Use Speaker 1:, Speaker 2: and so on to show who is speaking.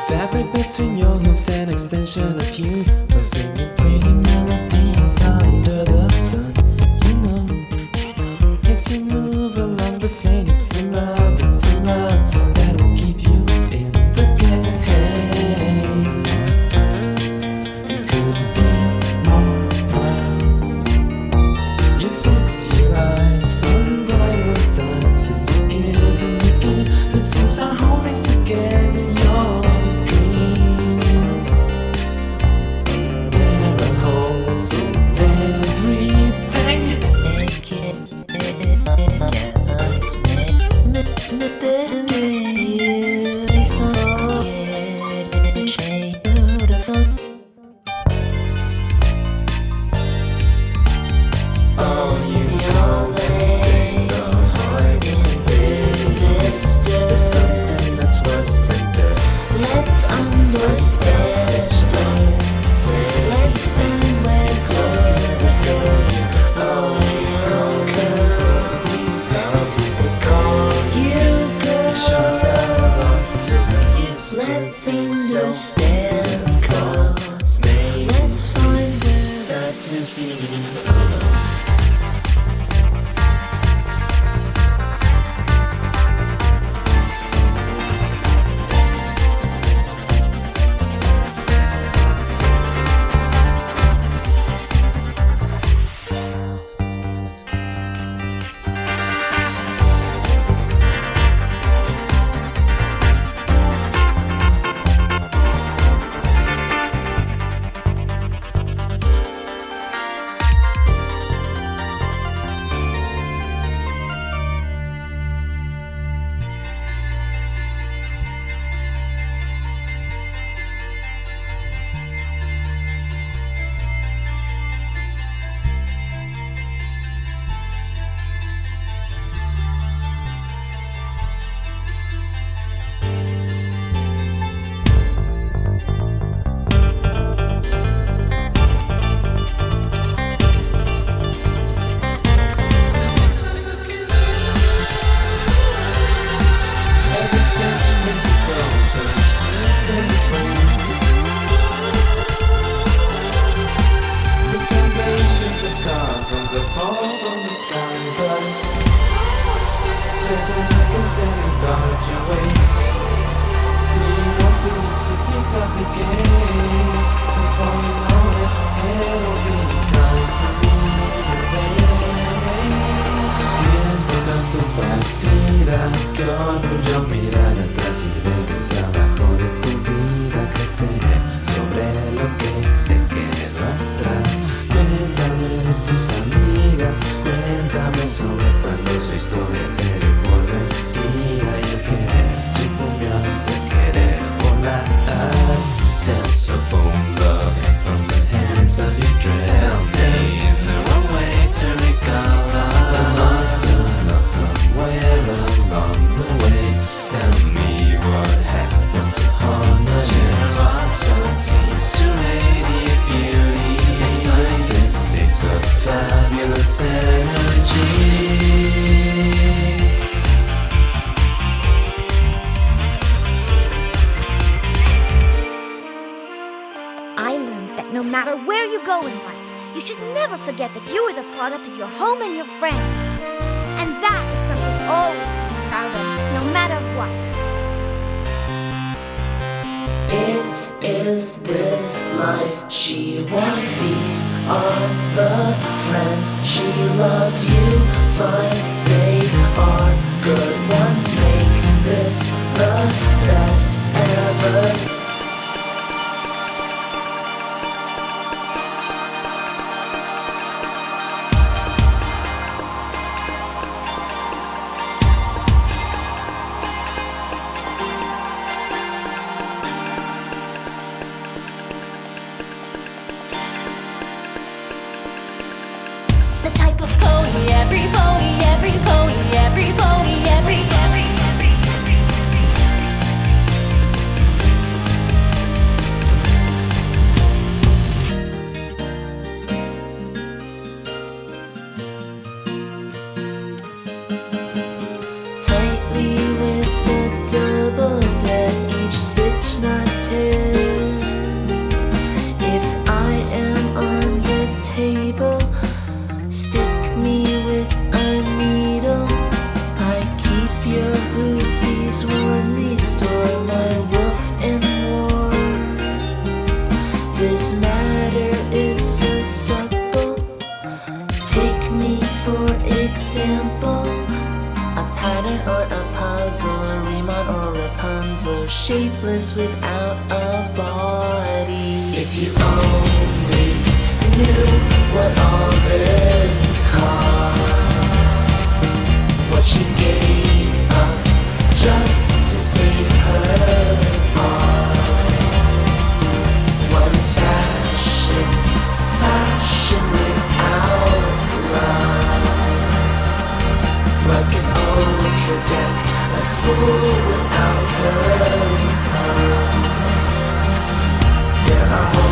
Speaker 1: Fabric between your hooves, an extension of you, closing with pretty melodies under the sun. You know, as you move along the plane, it's the love that will keep you in the game. You couldn't be more proud. You fix your eyes on the brighter side, so you give and you give. The seams are holding together your dreams. There are holes in everything. Oh, you call this thing the heart disease. There's something that's worse than death.
Speaker 2: Let's understand. Let's find where it goes. Oh, you girl, please down to the core. You girl, let's understand. Cause let's find where
Speaker 1: Sad to see. The foundations of castles that fall from the sky, but there's an echo standing guard your way. Do you want things to be swept again? Before you know it, it'll be time to rearrange. Tiempo tan su partida que orgullo mirar atrás y ver el trabajo de tu vida crecer sobre lo que se quedó atrás. Cuéntame de tus amigas, cuéntame sobre cuando su historia se dio vencida y el querer sucumbió ante querer volar. Tensorphone love hang from the hands of your dress. Tell me, is there a way to recover the lost and lost somewhere along the way? Tell me what happened to harmony, generosity, to radiant beauty, excited states of fabulous energy.
Speaker 3: I learned that no matter where you go in life, you should never forget that you are the product of your home and your friends. And that is something always to be proud of, no matter what.
Speaker 2: it is this life she wants. These are the friends she loves. You find they are good ones. Make this the best ever.
Speaker 3: The type of pony every
Speaker 2: so shapeless without a body. If you only knew what all this cost, what she gave up just to save her heart. What is fashion? Fashion without love. Like an ultra deck, a spool without her. There are